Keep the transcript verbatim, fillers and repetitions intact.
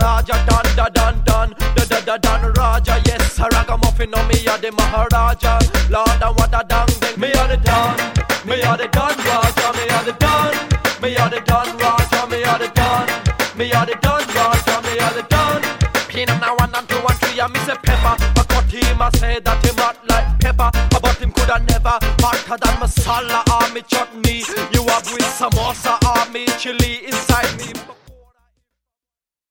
Maharaja, dun da dun dun, da da da dun Raja. Yes, a ragamuffin on me a the Maharaja. Lord, and what a dang dang. Me a the dun, me a the dun Raja, me a the dun, me a the dun Raja, me a the dun, me a the dun Raja, me a the dun. Peanut now one and two and three, and me say pepper. I cut him, I say that him hot like pepper, but him coulda never hotter than masala or me chutney. You have with samosa or me chili inside me.